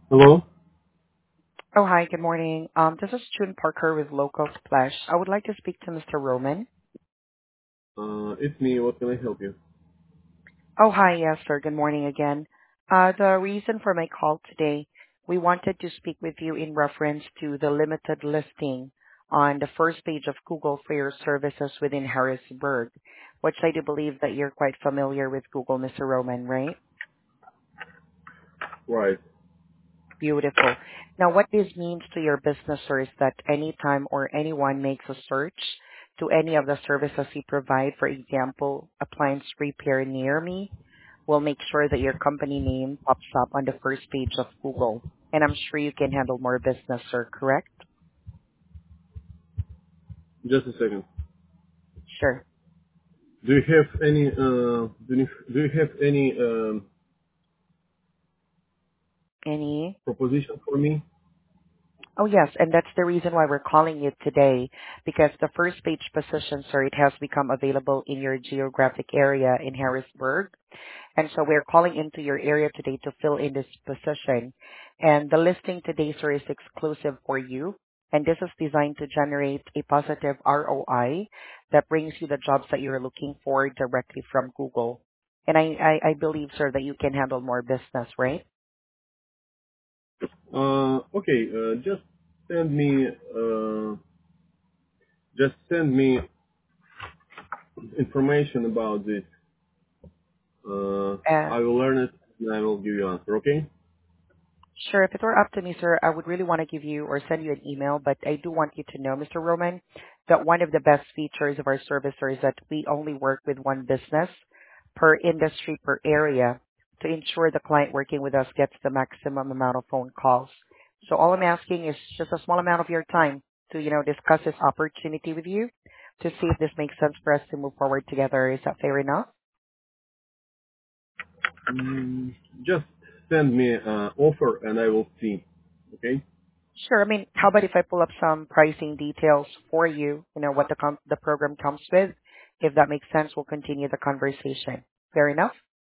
Hello? Oh, hi, good morning. This is June Parker with Local Splash. I would like to speak to Mr. Roman. It's me. What can I help you? Oh, hi, yes, sir. Good morning again. The reason for my call today, we wanted to speak with you in reference to the limited listing on the first page of Google for your services within Harrisburg, which I do believe that you're quite familiar with Google, Mr. Roman, right? Right. Beautiful. Now, what this means to your business, sir, is that anytime or anyone makes a search to any of the services you provide, for example, appliance repair near me, will make sure that your company name pops up on the first page of Google. And I'm sure you can handle more business, sir, correct? Just a second. Sure. Do you have any do you have any Any? proposition for me? Oh, yes, and that's the reason why we're calling you today, because the first page position, sir, it has become available in your geographic area in Harrisburg. And so we're calling into your area today to fill in this position. And the listing today, sir, is exclusive for you. And this is designed to generate a positive ROI that brings you the jobs that you're looking for directly from Google. And I believe, sir, that you can handle more business, right? Okay. Send me uh, just send me information about this. Uh, I will learn it and I will give you answer. Okay? Sure. If it were up to me, sir, I would really want to give you or send you an email, but I do want you to know, Mr. Roman, that one of the best features of our service, sir, is that we only work with one business per industry, per area to ensure the client working with us gets the maximum amount of phone calls. So all I'm asking is just a small amount of your time to, discuss this opportunity with you to see if this makes sense for us to move forward together. Is that fair enough? Mm, just send me offer and I will see. Okay? Sure. I mean, how about if I pull up some pricing details for you, what the program comes with? If that makes sense, we'll continue the conversation. Fair enough?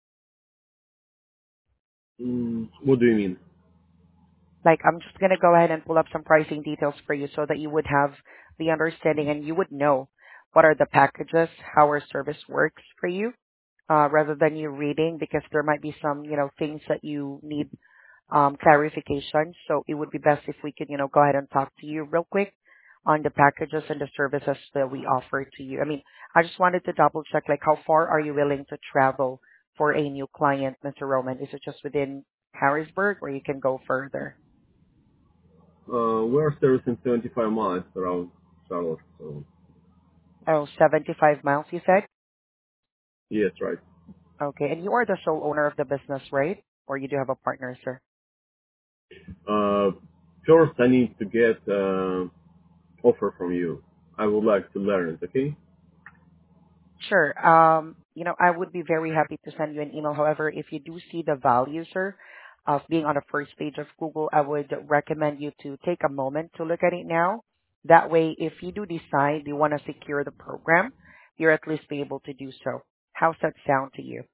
What do you mean? Like, I'm just gonna go ahead and pull up some pricing details for you so that you would have the understanding and you would know what are the packages, how our service works for you, rather than you reading, because there might be some, things that you need clarification. So it would be best if we could, go ahead and talk to you real quick on the packages and the services that we offer to you. I mean, I just wanted to double check, like, how far are you willing to travel for a new client, Mr. Roman? Is it just within Harrisburg, or you can go further? We're servicing 75 miles around Charlotte. So Oh, 75 miles, you said? yes, right. Okay. And you are the sole owner of the business, right? Or you do have a partner, sir? Uh, First, I need to get offer from you. I would like to learn it. Okay. Sure. I would be very happy to send you an email. However, if you do see the value, sir, of being on the first page of Google, I would recommend you to take a moment to look at it now. That way, if you do decide you want to secure the program, you're at least be able to do so. How's that sound to you?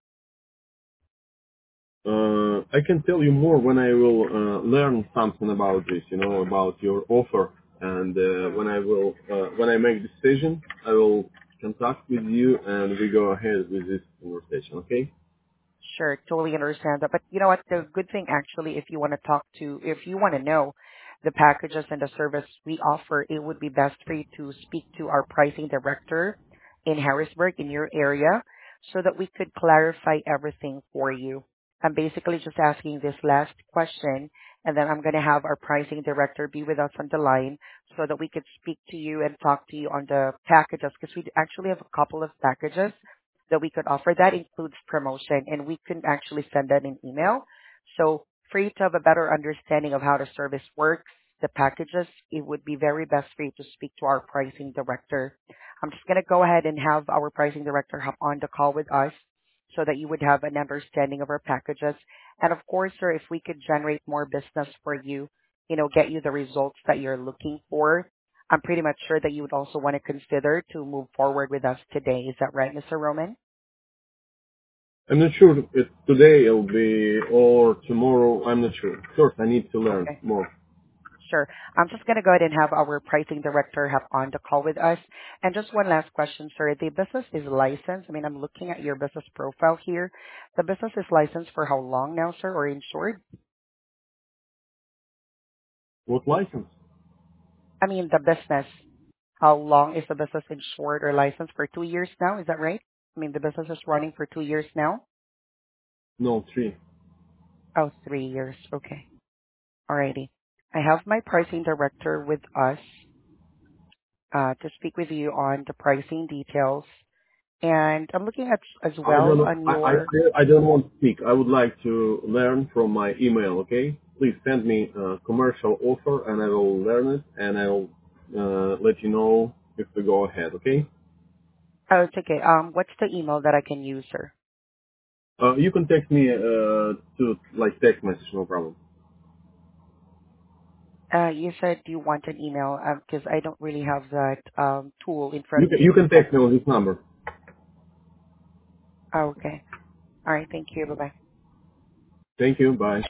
I can tell you more when I will learn something about this. About your offer, and when I make decision, I will contact with you, and we go ahead with this conversation. Okay. Sure, totally understand that. But you know what? The good thing actually, if you want to know the packages and the service we offer, it would be best for you to speak to our pricing director in Harrisburg, in your area, so that we could clarify everything for you. I'm basically just asking this last question, and then I'm going to have our pricing director be with us on the line so that we could speak to you and talk to you on the packages, because we actually have a couple of packages that we could offer. That includes promotion, and we can actually send that in email. So for you to have a better understanding of how the service works, the packages, it would be very best for you to speak to our pricing director. I'm just going to go ahead and have our pricing director hop on the call with us so that you would have an understanding of our packages. And of course, sir, if we could generate more business for you, get you the results that you're looking for, I'm pretty much sure that you would also want to consider to move forward with us today. Is that right, Mr. Roman? I'm not sure if today it'll be or tomorrow. I'm not sure. First, I need to learn Okay. more. Sure. I'm just going to go ahead and have our pricing director have on the call with us. And just one last question, sir. The business is licensed. I mean, I'm looking at your business profile here. The business is licensed for how long now, sir, or insured? What license? I mean, the business. How long is the business insured or licensed for 2 years now? Is that right? I mean, the business is running for 2 years now? No, 3. Oh, 3 years. Okay. Alrighty. I have my pricing director with us to speak with you on the pricing details. And I'm looking at as I don't well know. on your. I don't want to speak. I would like to learn from my email. Okay, please send me a commercial offer, and I will learn it, and I will let you know if to go ahead. Okay. Oh, it's okay. What's the email that I can use, sir? You can text me to like text message, no problem. You said you want an email because I don't really have that tool in front You of can me. text me on this number. Oh, okay. All right. Thank you. Bye bye. Thank you. Bye.